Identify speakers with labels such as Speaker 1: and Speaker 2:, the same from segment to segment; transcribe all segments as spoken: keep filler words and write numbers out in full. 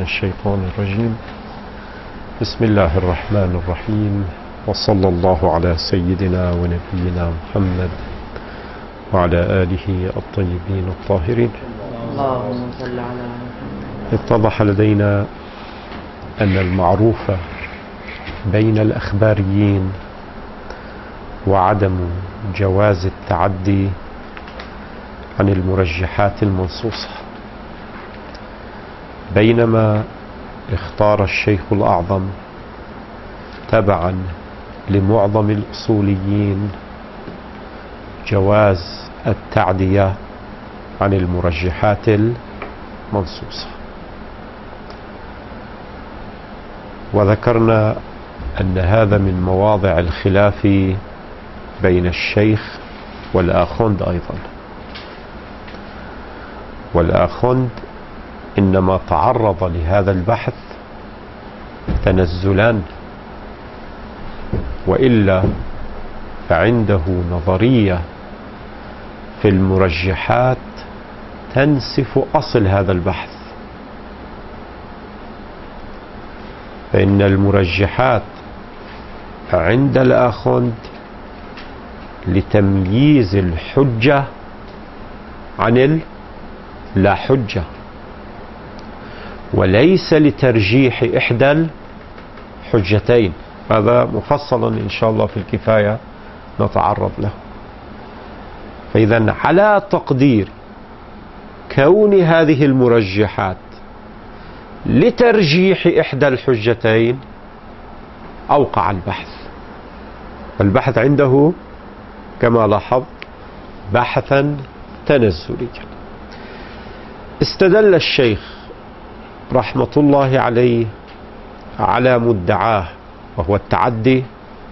Speaker 1: الشيطان الرجيم. بسم الله الرحمن الرحيم، وصلى الله على سيدنا ونبينا محمد وعلى آله الطيبين الطاهرين.
Speaker 2: اللهم صل على محمد.
Speaker 1: اتضح لدينا أن المعروف بين الأخباريين وعدم جواز التعدي عن المرجحات المنصوصة، بينما اختار الشيخ الأعظم تبعا لمعظم الأصوليين جواز التعدية عن المرجحات المنصوصة. وذكرنا أن هذا من مواضع الخلاف بين الشيخ والآخوند أيضا، والآخوند إنما تعرض لهذا البحث تنزلا، وإلا فعنده نظرية في المرجحات تنسف أصل هذا البحث، فإن المرجحات عند الآخوند لتمييز الحجة عن اللا حجة، وليس لترجيح إحدى الحجتين. هذا مفصلا إن شاء الله في الكفاية نتعرض له. فإذا على تقدير كون هذه المرجحات لترجيح إحدى الحجتين أوقع البحث، والبحث عنده كما لاحظ بحثا تنزليا. استدل الشيخ رحمة الله عليه على مدعاه وهو التعدي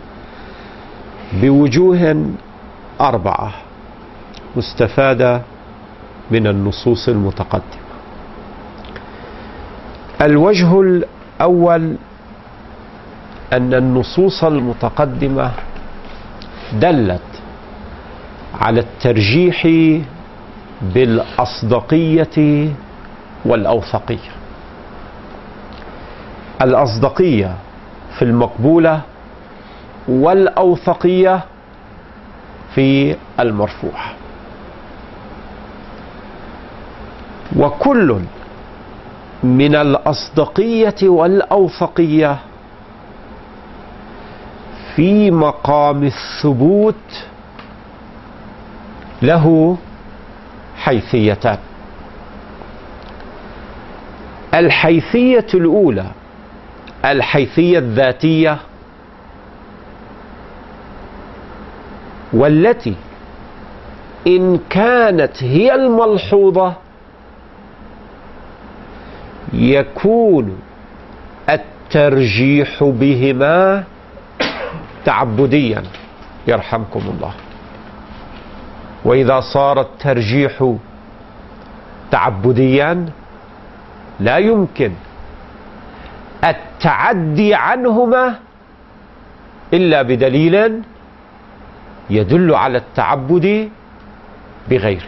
Speaker 1: بوجوه أربعة مستفادة من النصوص المتقدمة. الوجه الأول أن النصوص المتقدمة دلت على الترجيح بالأصدقية والأوثقية. الأصدقية في المقبولة والأوثقية في المرفوع، وكل من الأصدقية والأوثقية في مقام الثبوت له حيثيتان. الحيثية الأولى الحيثية الذاتية، والتي إن كانت هي الملحوظة يكون الترجيح بهما تعبديا يرحمكم الله. وإذا صار الترجيح تعبديا لا يمكن التعدي عنهما إلا بدليل يدل على التعبد بغيره.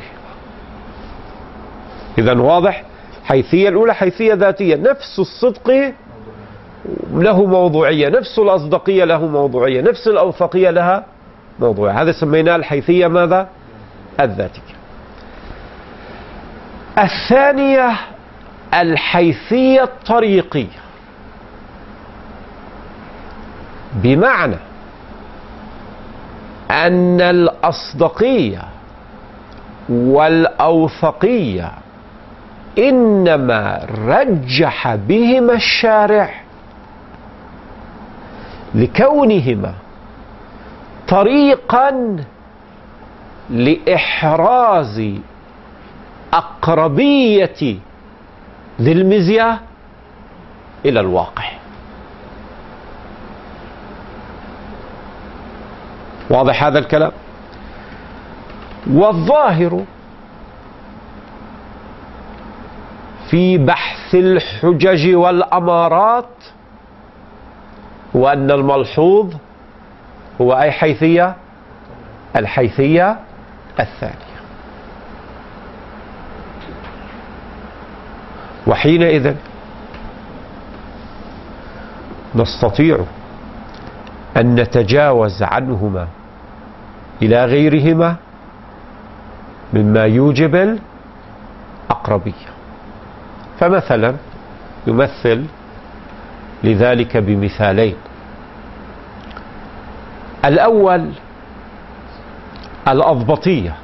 Speaker 1: إذن واضح، حيثية الأولى حيثية ذاتية، نفس الصدق له موضوعية، نفس الأصدقية له موضوعية، نفس الأوثقية لها موضوعية. هذا سميناه الحيثية ماذا؟ الذاتية. الثانية الحيثية الطريقية، بمعنى أن الأصدقية والأوثقية إنما رجح بهما الشارع لكونهما طريقا لإحراز أقربية ذي المزية إلى الواقع. واضح هذا الكلام؟ والظاهر في بحث الحجج والأمارات هو أن الملحوظ هو أي حيثية؟ الحيثية الثانية. وحينئذ نستطيع أن نتجاوز عنهما إلى غيرهما مما يوجب الأقربية. فمثلا يمثل لذلك بمثالين. الأول الأضبطية،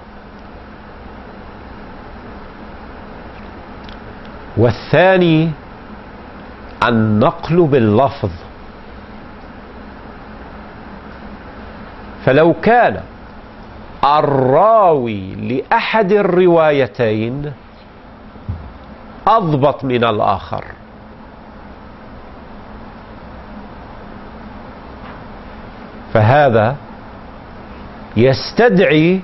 Speaker 1: والثاني النقل باللفظ. فلو كان الراوي لأحد الروايتين أضبط من الآخر، فهذا يستدعي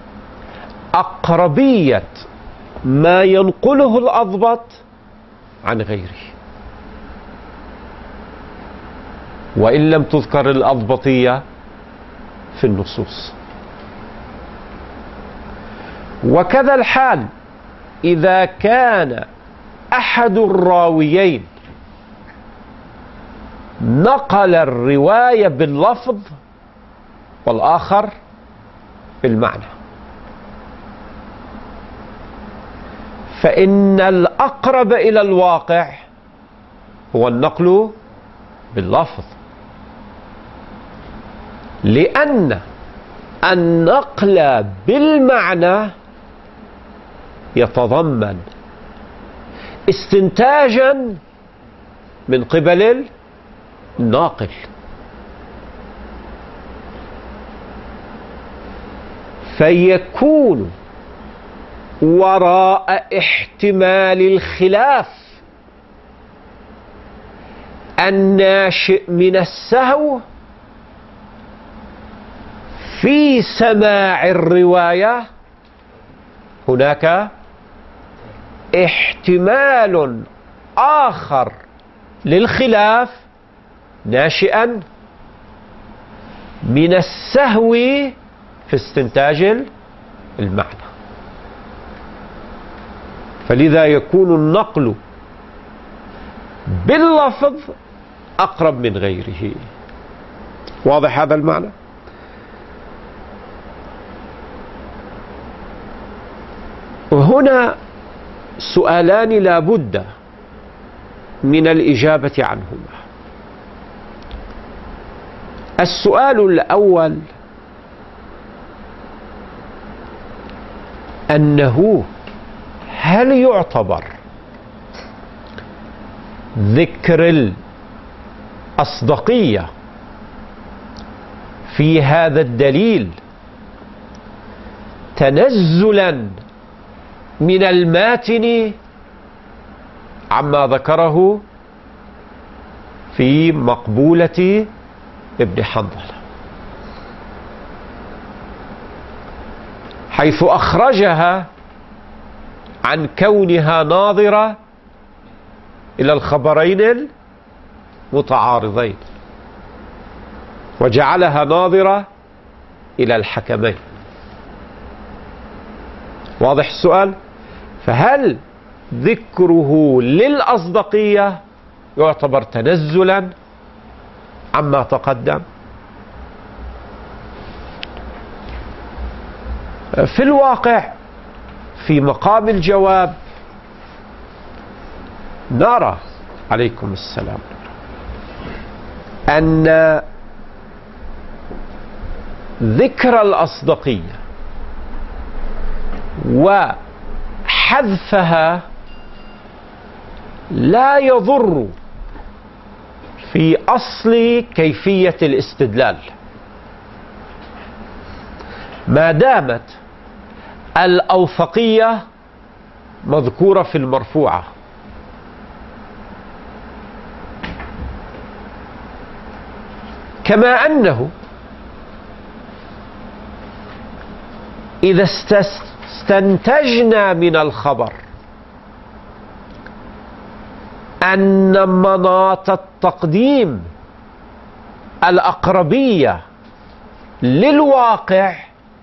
Speaker 1: أقربية ما ينقله الأضبط عن غيره، وإن لم تذكر الأضبطية في النصوص. وكذا الحال إذا كان أحد الراويين نقل الرواية باللفظ والآخر بالمعنى، فإن الأقرب إلى الواقع هو النقل باللفظ، لأن النقل بالمعنى يتضمن استنتاجا من قبل الناقل، فيكون وراء احتمال الخلاف الناشئ من السهو في سماع الرواية هناك احتمال آخر للخلاف ناشئا من السهو في استنتاج المعنى. فلذا يكون النقل باللفظ أقرب من غيره. واضح هذا المعنى؟ وهنا سؤالان لا بد من الإجابة عنهما. السؤال الأول أنه هل يعتبر ذكر الأصدقية في هذا الدليل تنزلا من الماتن عما ذكره في مقبولة ابن حنظلة، حيث أخرجها عن كونها ناظرة إلى الخبرين المتعارضين وجعلها ناظرة إلى الحكمين. واضح السؤال؟ فهل ذكره للأصدقية يعتبر تنزلا عما تقدم؟ في الواقع في مقام الجواب نرى عليكم السلام أن ذكر الأصدقية وحذفها لا يضر في أصل كيفية الاستدلال ما دامت الأوثقية مذكورة في المرفوعة. كما أنه إذا استنتجنا من الخبر أن مناط التقديم الأقربية للواقع،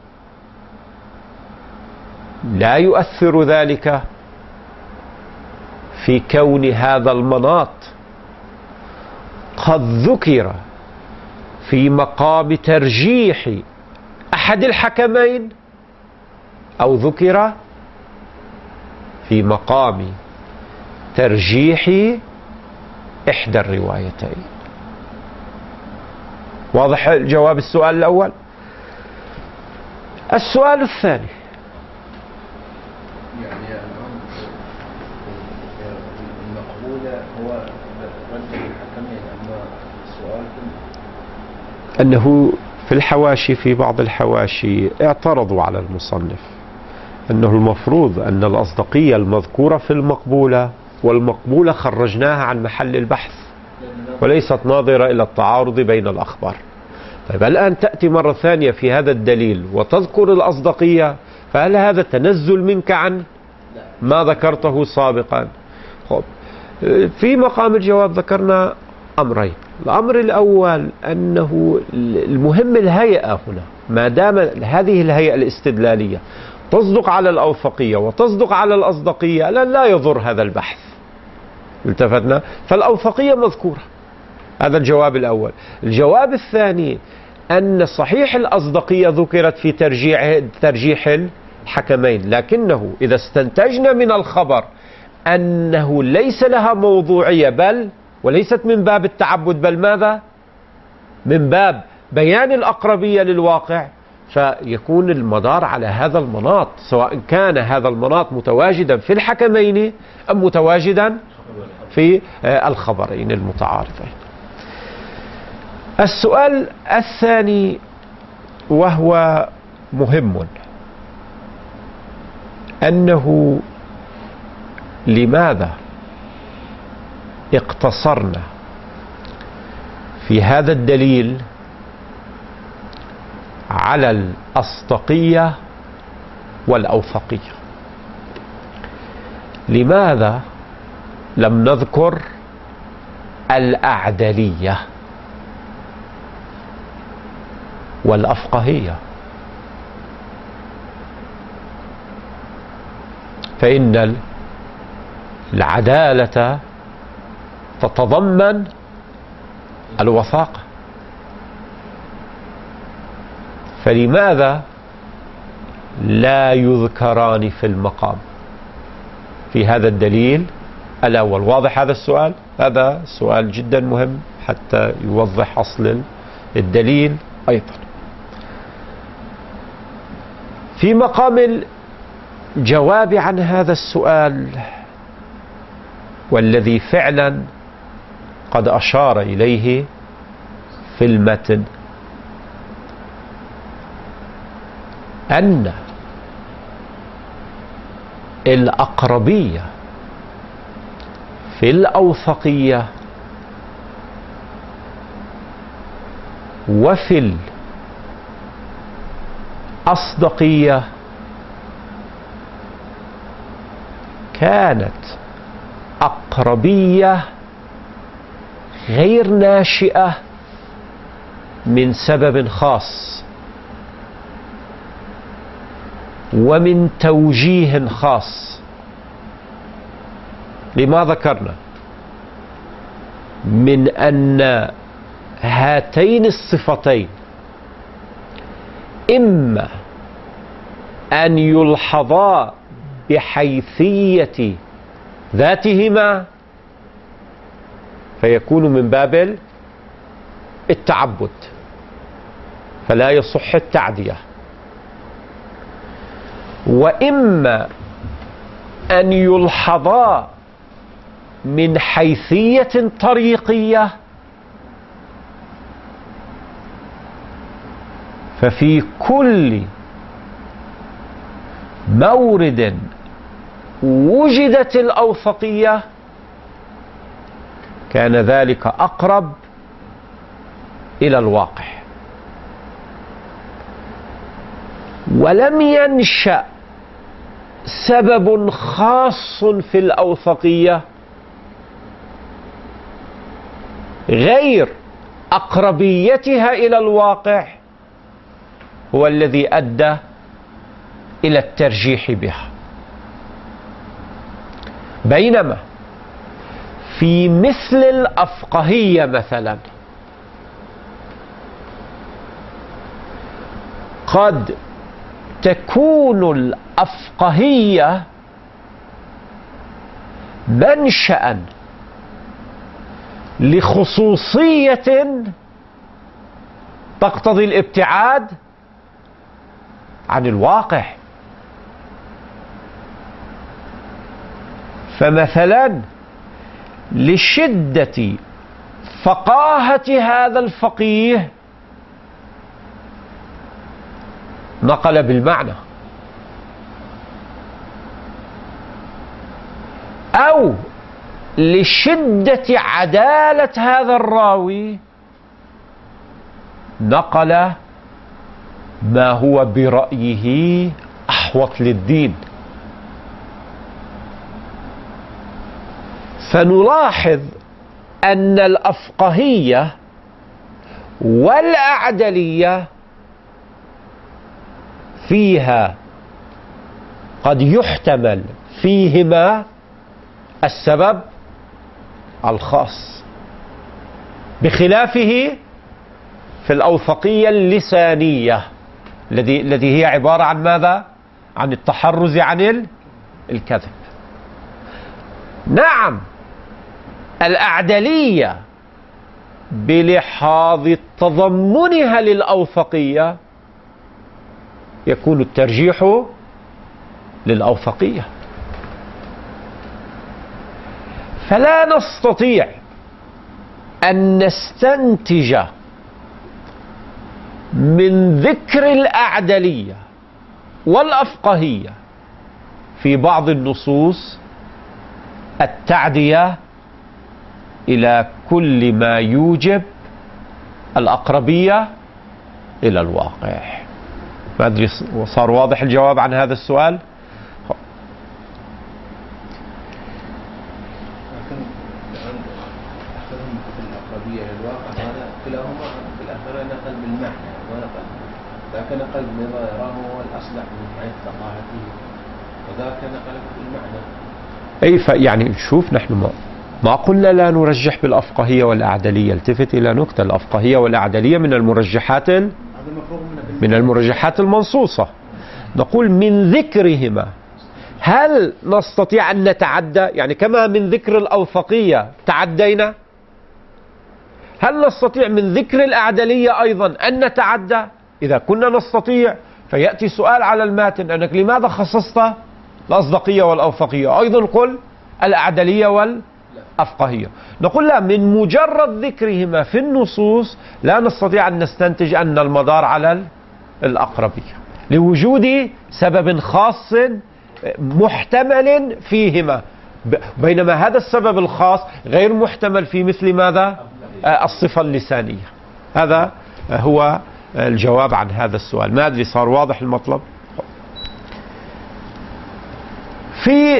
Speaker 1: لا يؤثر ذلك في كون هذا المناط قد ذكر في مقام ترجيح أحد الحكمين أو ذكر في مقام ترجيح إحدى الروايتين. واضح جواب السؤال الأول؟ السؤال الثاني،
Speaker 3: يعني المقبولة هو رد الحكمين، أما السؤال
Speaker 1: أنه في الحواشي، في بعض الحواشي اعترضوا على المصنف أنه المفروض أن الأصدقية المذكورة في المقبولة والمقبولة خرجناها عن محل البحث وليست ناظرة إلى التعارض بين الأخبار. طيب الآن تأتي مرة ثانية في هذا الدليل وتذكر الأصدقية، فهل هذا تنزل منك عن ما ذكرته سابقا؟ خب. في مقام الجواب ذكرنا أمرين. الأمر الأول أنه المهم الهيئة هنا، ما دام هذه الهيئة الاستدلالية تصدق على الأوثقية وتصدق على الأصدقية لا, لا يضر هذا البحث. التفتنا؟ فالأوثقية مذكورة. هذا الجواب الأول. الجواب الثاني أن صحيح الأصدقية ذكرت في ترجيح, ترجيح الحكمين، لكنه إذا استنتجنا من الخبر أنه ليس لها موضوعية بل وليست من باب التعبد بل ماذا؟ من باب بيان الأقربية للواقع، فيكون المدار على هذا المناط، سواء كان هذا المناط متواجدا في الحكمين أم متواجدا في الخبرين المتعارضين. السؤال الثاني وهو مهم، أنه لماذا اقتصرنا في هذا الدليل على الأصدقية والأوثقية؟ لماذا لم نذكر الأعدلية والأفقهية؟ فإن العدالة تتضمن الوثاقة، فلماذا لا يذكران في المقام في هذا الدليل الأول؟ واضح هذا السؤال؟ هذا سؤال جدا مهم حتى يوضح أصل الدليل أيضا. في مقام الجواب عن هذا السؤال، والذي فعلا قد أشار إليه في المتن، أن الأقربية في الأوثقية وفي الأصدقية كانت أقربية غير ناشئة من سبب خاص ومن توجيه خاص. لما ذكرنا من أن هاتين الصفتين إما أن يلحظا بحيثية ذاتهما فيكون من باب التعبد فلا يصح التعدية، وإما أن يلحظا من حيثية طريقية ففي كل مورد وجدت الأوثقية كان ذلك أقرب إلى الواقع. ولم ينشأ سبب خاص في الأوثقية غير أقربيتها إلى الواقع هو الذي أدى إلى الترجيح بها، بينما في مثل الأفقهية مثلا قد تكون الأفقهية منشأ لخصوصية تقتضي الابتعاد عن الواقع. فمثلا لشدة فقاهة هذا الفقيه نقل بالمعنى، أو لشدة عدالة هذا الراوي نقل ما هو برأيه أحوط للدين. فنلاحظ أن الأفقهية والأعدلية فيها قد يحتمل فيهما السبب الخاص، بخلافه في الأوثقية اللسانية الذي الذي هي عبارة عن ماذا؟ عن التحرز عن الكذب. نعم الأعدلية بلحاظ تضمنها للأوثقية يكون الترجيح للأوثقية. فلا نستطيع أن نستنتج من ذكر الأعدلية والأفقهية في بعض النصوص التعدية إلى كل ما يوجب الأقربية إلى الواقع. ما أدري صار واضح الجواب عن هذا السؤال؟
Speaker 3: كلاهما في الآخرة نقل بالمعنى ونقل ذاك نقل بما يراه هو الأصلح من حيث ثقافته وذاك نقل بالمعنى.
Speaker 1: أي فيعني شوف نحن ما ما قلنا لا نرجح بالأفقهية والأعدلية. التفت إلى نكتة، الأفقهية والأعدلية من المرجحات من المرجحات المنصوصة. نقول من ذكرهما هل نستطيع أن نتعدى؟ يعني كما من ذكر الأوثقية تعدينا، هل نستطيع من ذكر الأعدلية أيضا أن نتعدى؟ إذا كنا نستطيع فيأتي سؤال على الماتن أنك لماذا خصصت الأصدقية والأوثقية؟ أيضا قل الأعدلية والأفقهية. نقول لا، من مجرد ذكرهما في النصوص لا نستطيع أن نستنتج أن المدار على الأقربية لوجود سبب خاص محتمل فيهما، بينما هذا السبب الخاص غير محتمل في مثل ماذا؟ الصفة اللسانية. هذا هو الجواب عن هذا السؤال. ما أدري صار واضح المطلب؟ في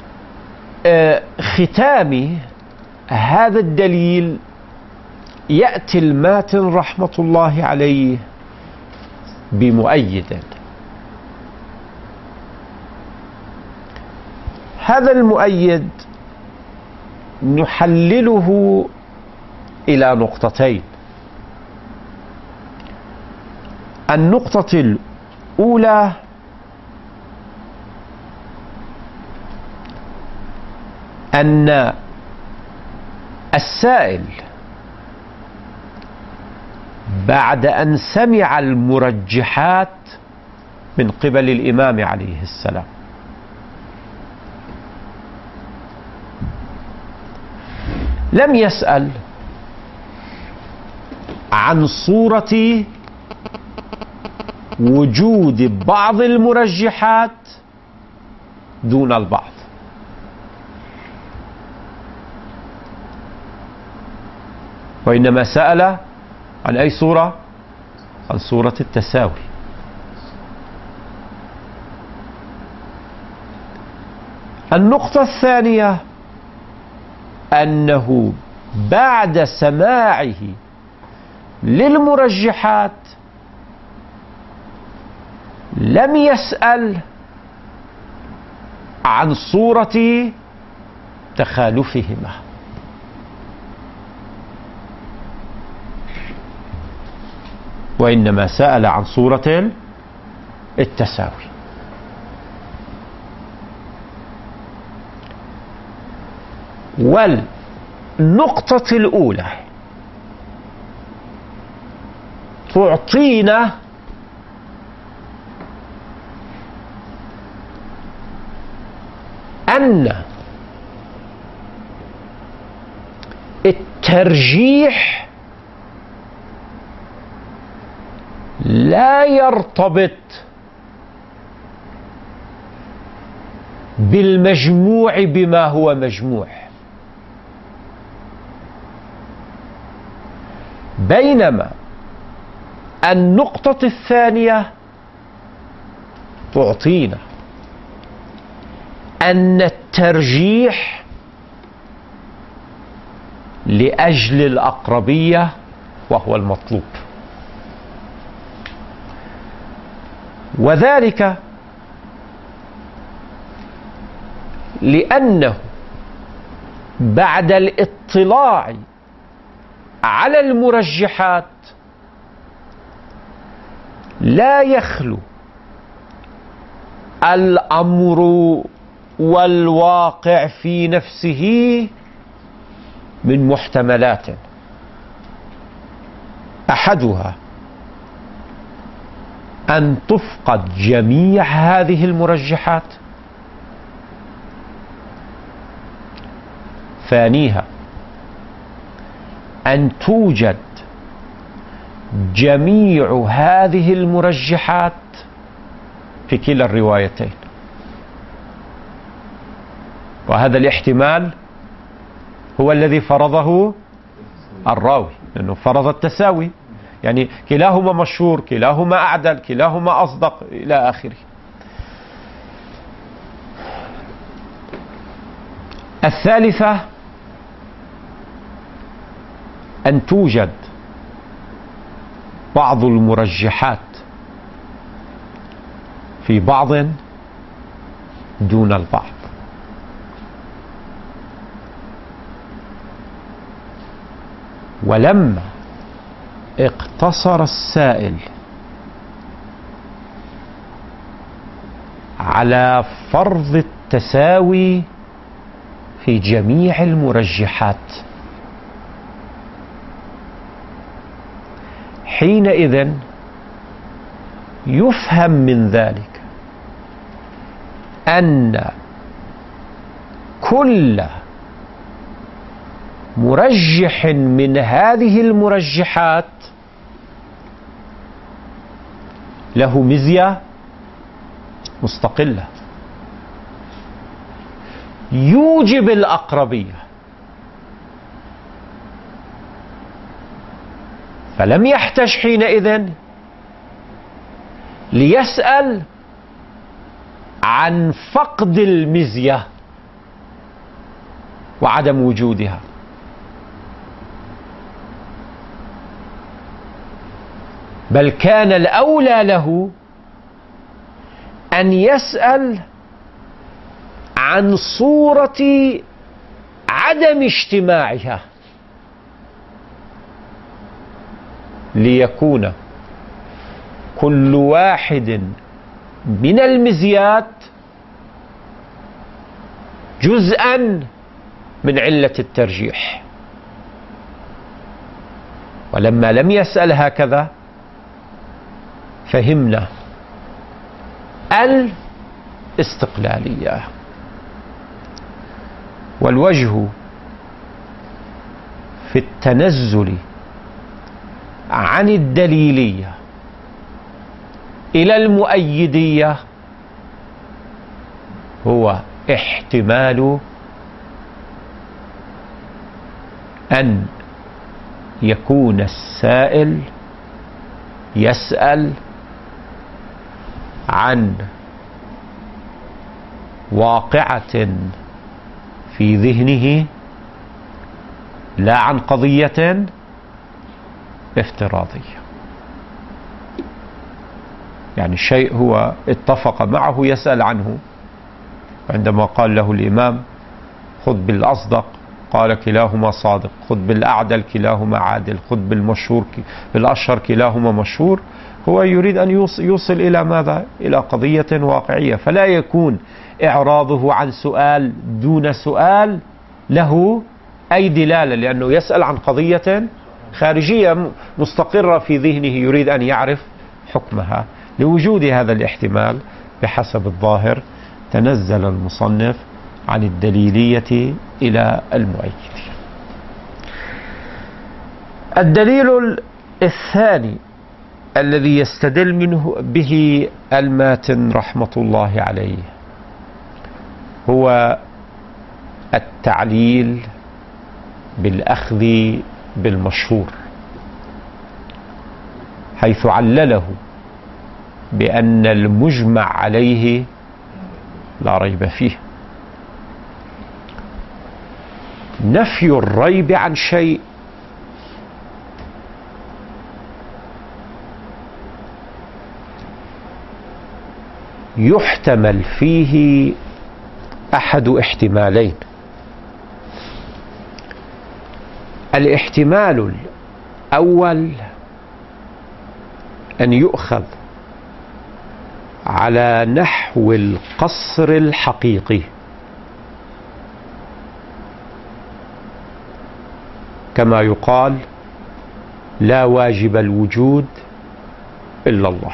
Speaker 1: ختام هذا الدليل يأتي الماتن رحمة الله عليه بمؤيد. هذا المؤيد نحلله إلى نقطتين. النقطة الأولى أن السائل بعد أن سمع المرجحات من قبل الإمام عليه السلام لم يسأل عن صورة وجود بعض المرجحات دون البعض، وإنما سأل عن أي صورة؟ عن صورة التساوي. النقطة الثانية أنه بعد سماعه للمرجحات لم يسأل عن صورة تخالفهما. وإنما سأل عن صورة التساوي. والنقطة الأولى تعطينا أن الترجيح لا يرتبط بالمجموع بما هو مجموع، بينما النقطة الثانية تعطينا أن الترجيح لأجل الأقربية وهو المطلوب، وذلك لأنه بعد الاطلاع على المرجحات لا يخلو الأمر والواقع في نفسه من محتملات، أحدها أن تفقد جميع هذه المرجحات، ثانيها أن توجد جميع هذه المرجحات في كلا الروايتين، وهذا الاحتمال هو الذي فرضه الراوي، لأنه فرض التساوي، يعني كلاهما مشهور، كلاهما أعدل، كلاهما أصدق إلى آخره. الثالثة أن توجد بعض المرجحات في بعض دون البعض، ولما اقتصر السائل على فرض التساوي في جميع المرجحات، حينئذ يفهم من ذلك أن كل مرجح من هذه المرجحات له مزية مستقلة يوجب الأقربية، فلم يحتج حينئذ ليسأل عن فقد المزية وعدم وجودها، بل كان الأولى له أن يسأل عن صورة عدم اجتماعها، ليكون كل واحد من المزيات جزءا من علة الترجيح. ولما لم يسأل هكذا فهمنا الاستقلالية. والوجه في التنزل عن الدليلية إلى المؤيدية هو احتمال أن يكون السائل يسأل عن واقعة في ذهنه لا عن قضية افتراضية، يعني الشيء هو اتفق معه يسأل عنه، عندما قال له الإمام خذ بالأصدق قال كلاهما صادق، خذ بالأعدل كلاهما عادل، خذ بالمشهور بالأشهر كلاهما مشهور. هو يريد أن يوصل إلى ماذا؟ إلى قضية واقعية، فلا يكون إعراضه عن سؤال دون سؤال له أي دلالة، لأنه يسأل عن قضية خارجية مستقرة في ذهنه يريد أن يعرف حكمها. لوجود هذا الاحتمال بحسب الظاهر تنزل المصنف عن الدليلية إلى المؤيدية. الدليل الثاني الذي يستدل منه به الماتن رحمة الله عليه هو التعليل بالأخذ بالمشهور، حيث علله بأن المجمع عليه لا ريب فيه. نفي الريب عن شيء يحتمل فيه أحد احتمالين: الاحتمال الأول أن يؤخذ على نحو القصر الحقيقي، كما يقال لا واجب الوجود إلا الله.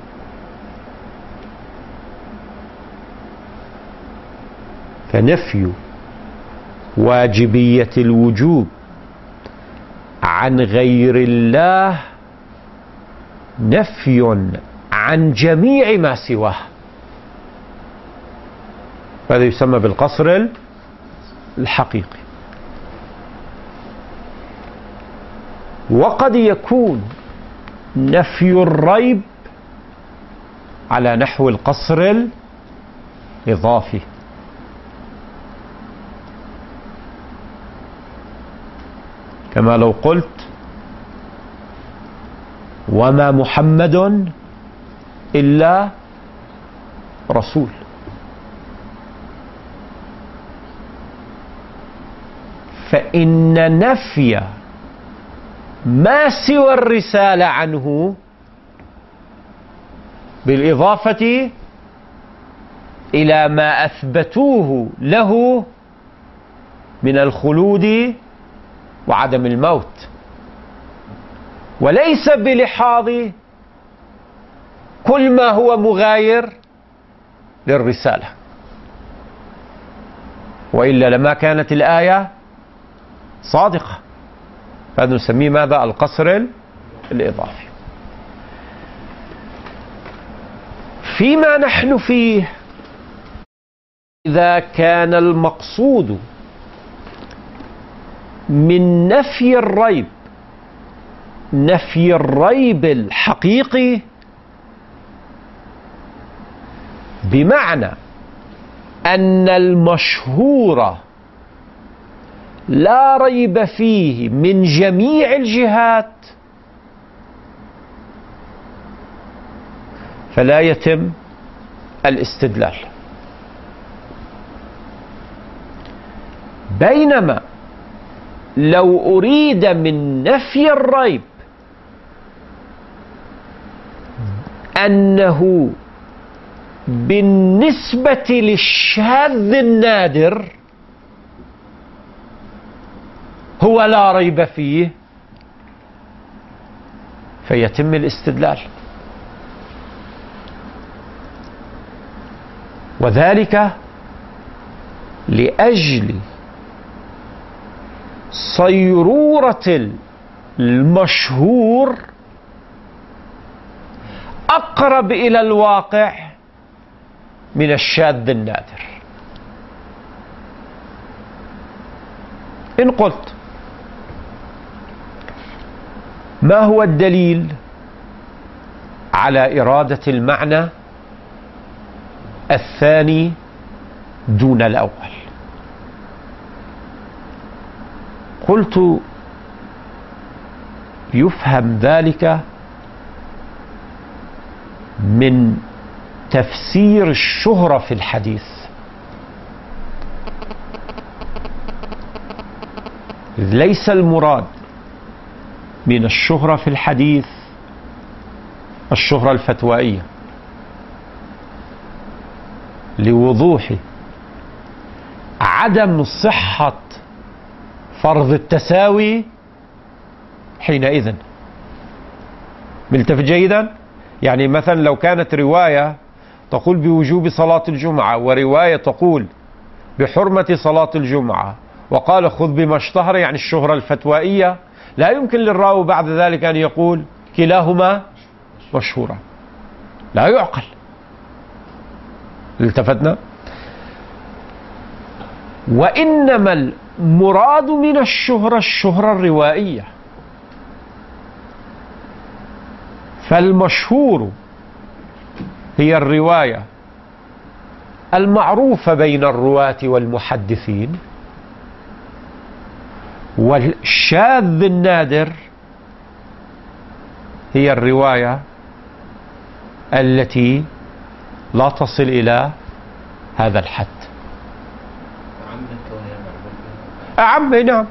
Speaker 1: فنفي واجبية الوجوب عن غير الله نفي عن جميع ما سواه، هذا يسمى بالقصر الحقيقي. وقد يكون نفي الريب على نحو القصر الإضافي، كما لو قلت وما محمد إلا رسول، فإن نفي ما سوى الرسالة عنه بالإضافة إلى ما أثبتوه له من الخلود وعدم الموت، وليس بلحاظ كل ما هو مغاير للرسالة، وإلا لما كانت الآية صادقة. فهذا نسميه ماذا؟ القصر الإضافي. فيما نحن فيه، إذا كان المقصود من نفي الريب نفي الريب الحقيقي، بمعنى أن المشهور لا ريب فيه من جميع الجهات، فلا يتم الاستدلال. بينما لو أريد من نفي الريب أنه بالنسبة للشاذ النادر هو لا ريب فيه، فيتم الاستدلال. وذلك لأجل صيرورة المشهور أقرب إلى الواقع من الشاذ النادر. إن قلت ما هو الدليل على إرادة المعنى الثاني دون الأول؟ قلت يفهم ذلك من تفسير الشهرة في الحديث. ليس المراد من الشهرة في الحديث الشهرة الفتوائية، لوضوح عدم صحة فرض التساوي حينئذ. ملتفت جيدا؟ يعني مثلا لو كانت رواية تقول بوجوب صلاة الجمعة ورواية تقول بحرمة صلاة الجمعة، وقال خذ بما اشتهر، يعني الشهرة الفتوائية، لا يمكن للراوي بعد ذلك أن يقول كلاهما مشهورة، لا يعقل. التفتنا؟ وإنما المراد من الشهرة الشهرة الروائية، فالمشهور هي الرواية المعروفة بين الرواة والمحدثين، والشاذ النادر هي الرواية التي لا تصل إلى هذا الحد. أعم، نعم.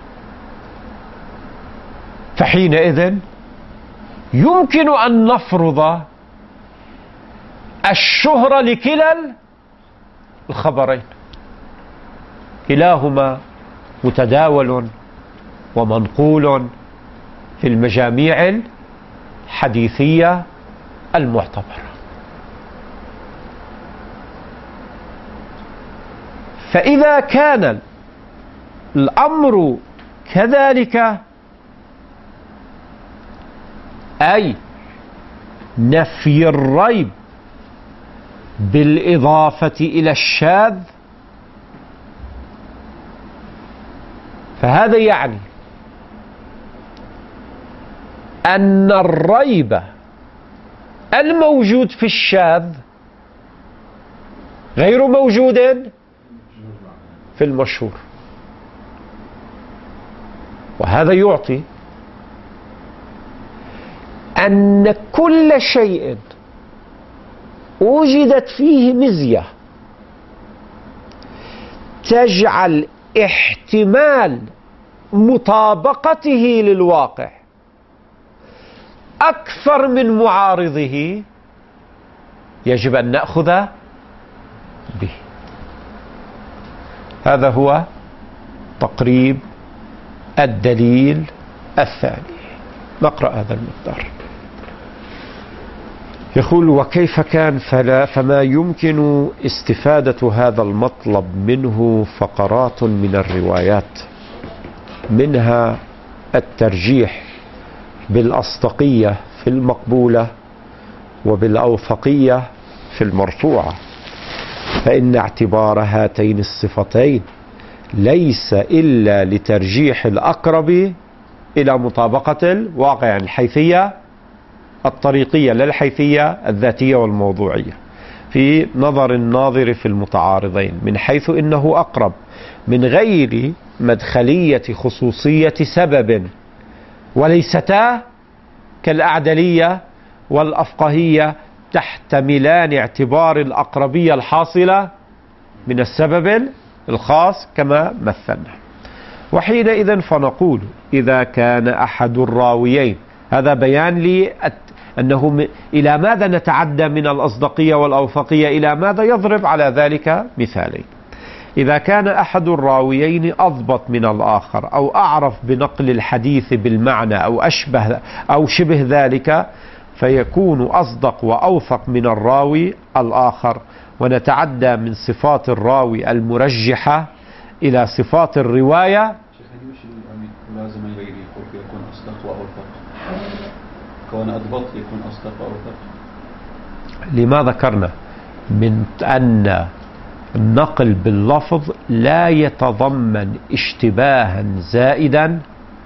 Speaker 1: فحينئذ يمكن أن نفرض الشهرة لكلا الخبرين، كلاهما متداول ومنقول في المجاميع الحديثية المعتبرة. فإذا كان الأمر كذلك، أي نفي الريب بالإضافة إلى الشاذ، فهذا يعني أن الريب الموجود في الشاذ غير موجود في المشهور، وهذا يعطي أن كل شيء وجدت فيه مزية تجعل احتمال مطابقته للواقع أكثر من معارضه يجب أن نأخذ به. هذا هو تقريب الدليل الثاني. نقرأ هذا المقدار. يقول: وكيف كان فلا فما يمكن استفادة هذا المطلب منه فقرات من الروايات، منها الترجيح بالأصدقية في المقبولة وبالأوثقية في المرفوعة، فإن اعتبار هاتين الصفتين ليس إلا لترجيح الأقرب إلى مطابقة الواقع، يعني الحيثية الطريقية لا الحيثية الذاتية والموضوعية، في نظر الناظر في المتعارضين، من حيث إنه أقرب من غير مدخلية خصوصية سبب، وليستا كالأعدلية والأفقهية تحتملان اعتبار الأقربية الحاصلة من السبب الخاص كما مثلنا. وحينئذ فنقول: إذا كان أحد الراويين، هذا بيان لي أنه إلى ماذا نتعدى من الأصدقية والأوثقية، إلى ماذا يضرب على ذلك مثالين. إذا كان أحد الراويين أضبط من الآخر أو أعرف بنقل الحديث بالمعنى أو أشبه أو شبه ذلك، فيكون أصدق وأوثق من الراوي الآخر، ونتعدى من صفات الراوي المرجحة إلى صفات الرواية.
Speaker 4: لازم يغير يكون أصدق وأوثق، كون أضبط يكون أصدق وأوثق.
Speaker 1: لما ذكرنا من أن النقل باللفظ لا يتضمن اشتباها زائدا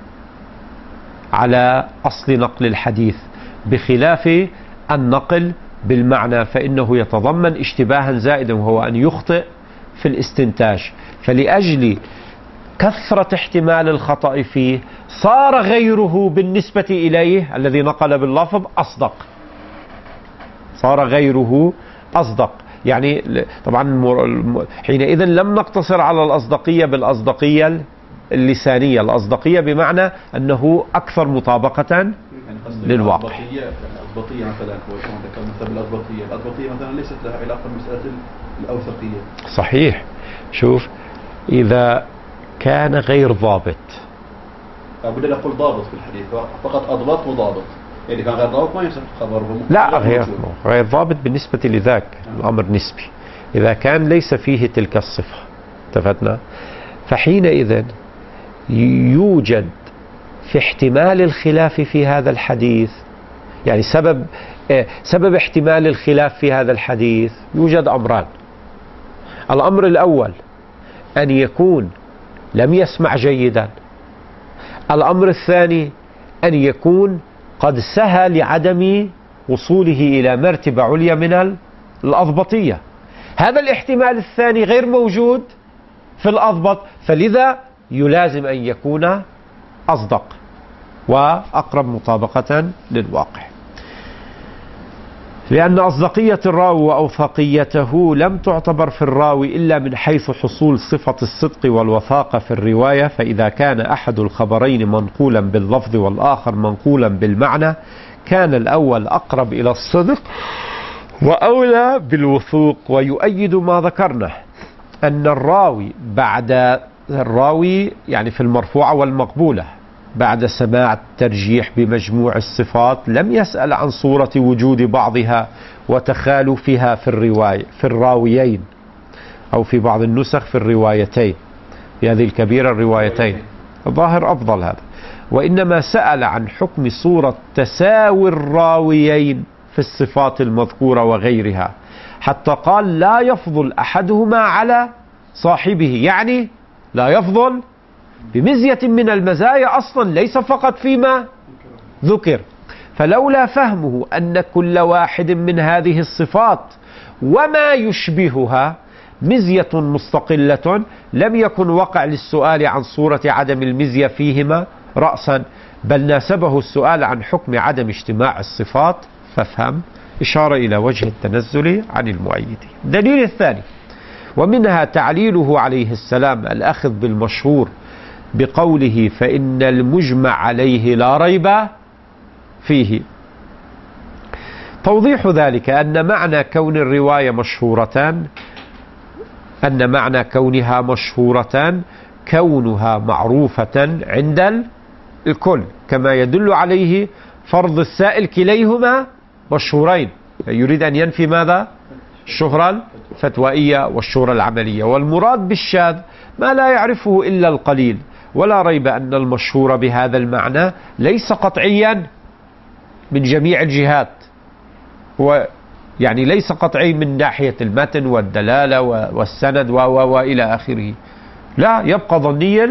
Speaker 1: على أصل نقل الحديث، بخلاف النقل بالمعنى فإنه يتضمن اشتباها زائدا، وهو أن يخطئ في الاستنتاج. فلأجل كثرة احتمال الخطأ فيه صار غيره بالنسبة إليه الذي نقل باللفظ أصدق، صار غيره أصدق. يعني طبعا حينئذ لم نقتصر على الأصدقية بالأصدقية اللسانية الأصدقية، بمعنى أنه أكثر مطابقة
Speaker 4: يعني قصدي
Speaker 1: للواقع.
Speaker 4: الأضبطية الأضبطية مثلا هو كما ذكر مثلا الأضبطية الأضبطية مثلا ليست لها علاقة بمسألة الأوثقية.
Speaker 1: صحيح. شوف، إذا كان غير ضابط،
Speaker 4: بدل أقول ضابط في الحديث فقط أضبط وضابط، يعني كان غير ضابط ما يصح خبره.
Speaker 1: لا، غير غير ضابط بالنسبة لذاك الأمر نسبي. إذا كان ليس فيه تلك الصفة، اتفقنا، فحينئذ يوجد في احتمال الخلاف في هذا الحديث، يعني سبب سبب احتمال الخلاف في هذا الحديث يوجد أمران. الأمر الأول أن يكون لم يسمع جيدا. الأمر الثاني أن يكون قد سهى لعدم وصوله إلى مرتبة عليا من الأضبطية. هذا الاحتمال الثاني غير موجود في الأضبط، فلذا يلازم أن يكون أصدق وأقرب مطابقة للواقع. لأن أصدقية الراوي وأوثقيته لم تعتبر في الراوي إلا من حيث حصول صفة الصدق والوثاقة في الرواية، فإذا كان أحد الخبرين منقولا باللفظ والآخر منقولا بالمعنى كان الأول أقرب إلى الصدق وأولى بالوثوق. ويؤيد ما ذكرنا أن الراوي بعد الراوي يعني في المرفوعة والمقبولة بعد سماع الترجيح بمجموع الصفات لم يسأل عن صورة وجود بعضها وتخالفها في الرواية في الراويين، أو في بعض النسخ في الروايتين، في هذه الكبيرة الروايتين، الظاهر أفضل هذا، وإنما سأل عن حكم صورة تساوي الراويين في الصفات المذكورة وغيرها، حتى قال لا يفضل أحدهما على صاحبه، يعني لا يفضل بمزية من المزايا أصلا، ليس فقط فيما ذكر. فلولا فهمه أن كل واحد من هذه الصفات وما يشبهها مزية مستقلة لم يكن وقع للسؤال عن صورة عدم المزية فيهما رأسا، بل ناسبه السؤال عن حكم عدم اجتماع الصفات، فافهم إشارة إلى وجه التنزل عن المؤيدين. الدليل الثاني، ومنها تعليله عليه السلام الأخذ بالمشهور بقوله فإن المجمع عليه لا ريب فيه. توضيح ذلك أن معنى كون الرواية مشهورة أن معنى كونها مشهورة كونها معروفة عند الكل، كما يدل عليه فرض السائل كليهما مشهورين. يريد أن ينفي ماذا؟ الشهرة الفتوائية والشهرة العملية. والمراد بالشاذ ما لا يعرفه إلا القليل، ولا ريب أن المشهور بهذا المعنى ليس قطعيا من جميع الجهات، هو يعني ليس قطعي من ناحية المتن والدلالة والسند وإلى آخره، لا، يبقى ظني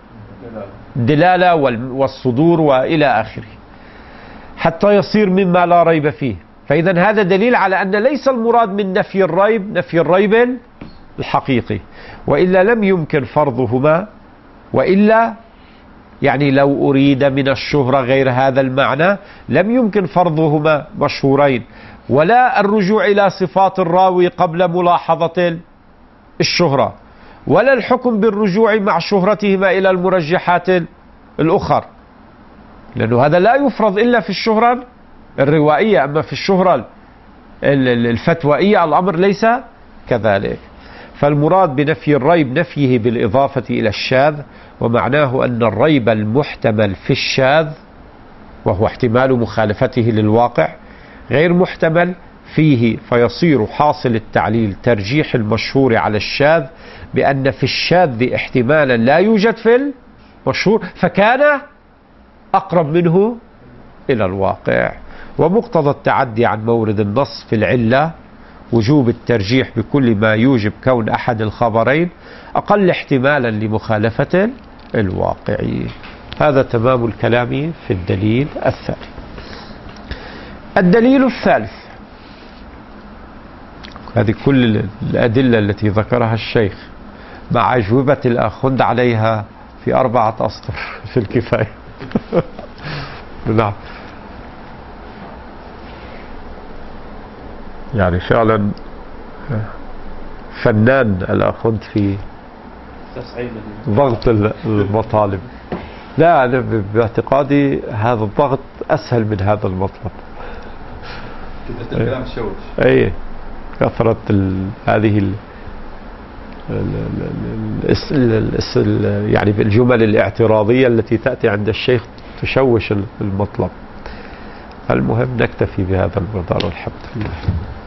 Speaker 1: الدلالة والصدور وإلى آخره حتى يصير مما لا ريب فيه. فإذا هذا دليل على أن ليس المراد من نفي الريب نفي الريب الحقيقي، وإلا لم يمكن فرضهما، وإلا يعني لو أريد من الشهرة غير هذا المعنى لم يمكن فرضهما مشهورين، ولا الرجوع إلى صفات الراوي قبل ملاحظة الشهرة، ولا الحكم بالرجوع مع شهرتهما إلى المرجحات الأخر، لأنه هذا لا يفرض إلا في الشهرة الروائية. أما في الشهرة الفتوائية الأمر ليس كذلك. فالمراد بنفي الريب نفيه بالإضافة إلى الشاذ، ومعناه أن الريب المحتمل في الشاذ وهو احتمال مخالفته للواقع غير محتمل فيه، فيصير حاصل التعليل ترجيح المشهور على الشاذ، بأن في الشاذ احتمالا لا يوجد في المشهور فكان أقرب منه إلى الواقع. ومقتضى التعدي عن مورد النص في العلة وجوب الترجيح بكل ما يوجب كون أحد الخبرين أقل احتمالا لمخالفة الواقع. هذا تمام الكلام في الدليل الثاني. الدليل الثالث، هذه كل الأدلة التي ذكرها الشيخ مع أجوبة الأخ هند عليها في أربعة أسطر في الكفاية. نعم، يعني فعلا فنان الأخ هند في
Speaker 2: تصعيب
Speaker 1: ضغط المطالب. لا، أنا باعتقادي هذا الضغط أسهل من هذا المطلب.
Speaker 4: كثرة الكلام تشوش.
Speaker 1: أي كثرة ال... هذه ال... الس... الس... يعني الجمل الاعتراضية التي تأتي عند الشيخ تشوش المطلب. المهم نكتفي بهذا المقدار والحمد لله.